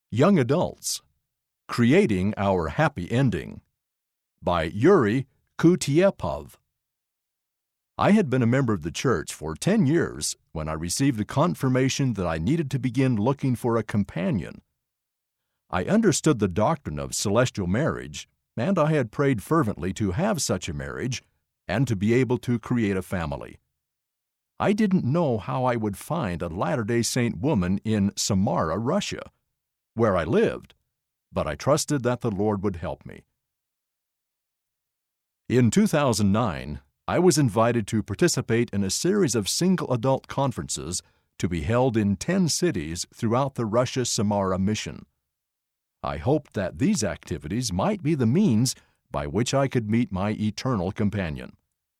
Young Adults, Creating Our Happy Ending by Yuri Kutiepov. I had been a member of the church for 10 years when I received a confirmation that I needed to begin looking for a companion. I understood the doctrine of celestial marriage, and I had prayed fervently to have such a marriage and to be able to create a family. I didn't know how I would find a Latter-day Saint woman in Samara, Russia, where I lived, but I trusted that the Lord would help me. In 2009, I was invited to participate in a series of single adult conferences to be held in 10 cities throughout the Russia-Samara mission. I hoped that these activities might be the means by which I could meet my eternal companion.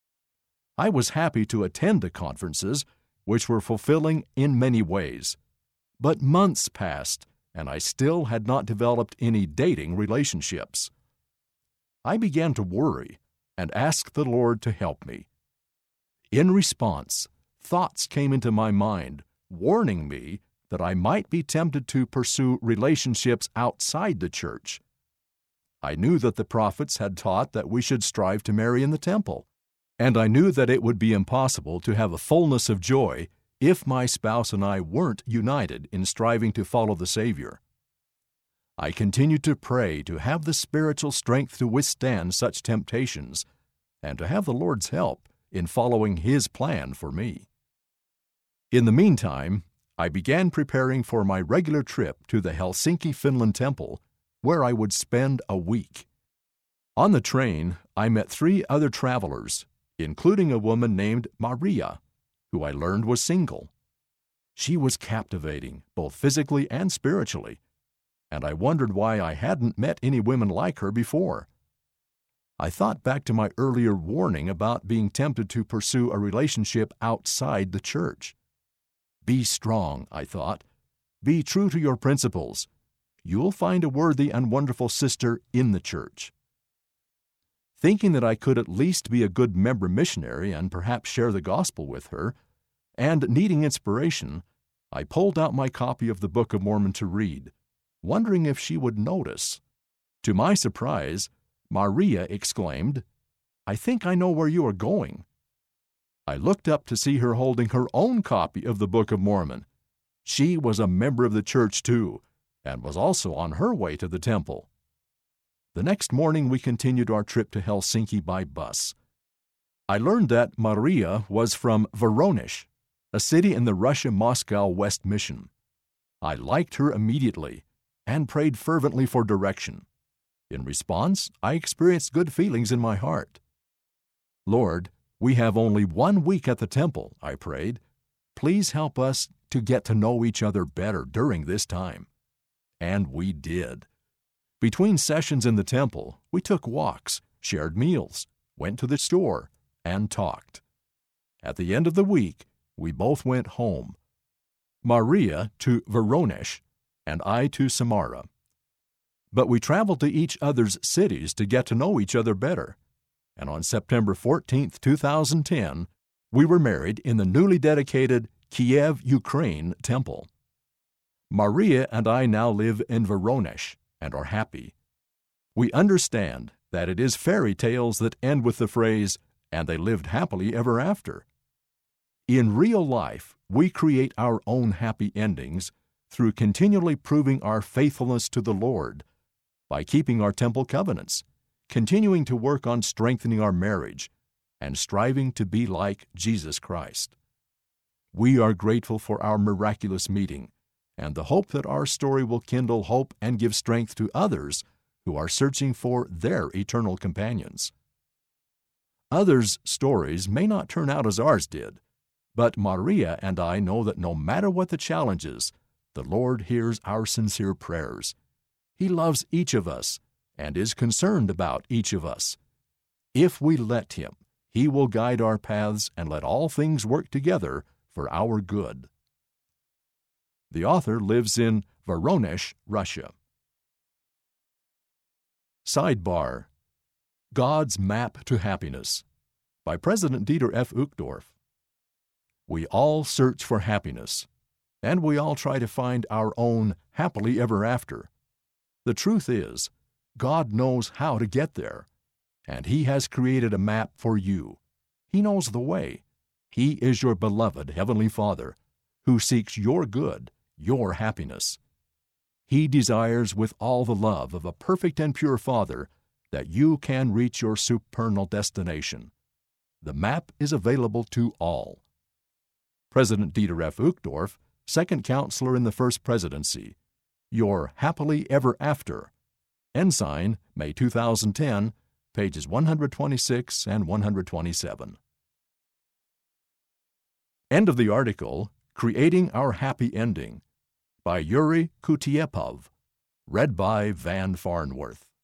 I was happy to attend the conferences, which were fulfilling in many ways. But months passed, and I still had not developed any dating relationships. I began to worry and asked the Lord to help me. In response, thoughts came into my mind, warning me that I might be tempted to pursue relationships outside the church. I knew that the prophets had taught that we should strive to marry in the temple, and I knew that it would be impossible to have a fullness of joy if my spouse and I weren't united in striving to follow the Savior. I continued to pray to have the spiritual strength to withstand such temptations and to have the Lord's help in following His plan for me. In the meantime, I began preparing for my regular trip to the Helsinki, Finland temple, where I would spend a week. On the train, I met 3 other travelers, including a woman named Maria, who I learned was single. She was captivating, both physically and spiritually, and I wondered why I hadn't met any women like her before. I thought back to my earlier warning about being tempted to pursue a relationship outside the church. Be strong, I thought. Be true to your principles. You'll find a worthy and wonderful sister in the church. Thinking that I could at least be a good member missionary and perhaps share the gospel with her, and needing inspiration, I pulled out my copy of the Book of Mormon to read, wondering if she would notice. To my surprise, Maria exclaimed, "I think I know where you are going." I looked up to see her holding her own copy of the Book of Mormon. She was a member of the church too, and was also on her way to the temple. The next morning we continued our trip to Helsinki by bus. I learned that Maria was from Voronezh, a city in the Russia-Moscow West Mission. I liked her immediately and prayed fervently for direction. In response, I experienced good feelings in my heart. "Lord, we have only 1 week at the temple," I prayed. "Please help us to get to know each other better during this time." And we did. Between sessions in the temple, we took walks, shared meals, went to the store, and talked. At the end of the week, we both went home. Maria to Voronezh, and I to Samara. But we traveled to each other's cities to get to know each other better. And on September 14, 2010, we were married in the newly dedicated Kiev, Ukraine temple. Maria and I now live in Voronezh and are happy. We understand that it is fairy tales that end with the phrase, "and they lived happily ever after." In real life, we create our own happy endings through continually proving our faithfulness to the Lord, by keeping our temple covenants, continuing to work on strengthening our marriage, and striving to be like Jesus Christ. We are grateful for our miraculous meeting, and the hope that our story will kindle hope and give strength to others who are searching for their eternal companions. Others' stories may not turn out as ours did, but Maria and I know that no matter what the challenges, the Lord hears our sincere prayers. He loves each of us and is concerned about each of us. If we let Him, He will guide our paths and let all things work together for our good. The author lives in Voronezh, Russia. Sidebar: God's Map to Happiness by President Dieter F. Uchtdorf. We all search for happiness, and we all try to find our own happily ever after. The truth is, God knows how to get there, and He has created a map for you. He knows the way. He is your beloved Heavenly Father, who seeks your good, your happiness. He desires with all the love of a perfect and pure Father that you can reach your supernal destination. The map is available to all. President Dieter F. Uchtdorf, second counselor in the First Presidency. Your Happily Ever After. Ensign, May 2010, pages 126 and 127. End of the article, Creating Our Happy Ending, by Yuri Kutiepov. Read by Van Farnworth.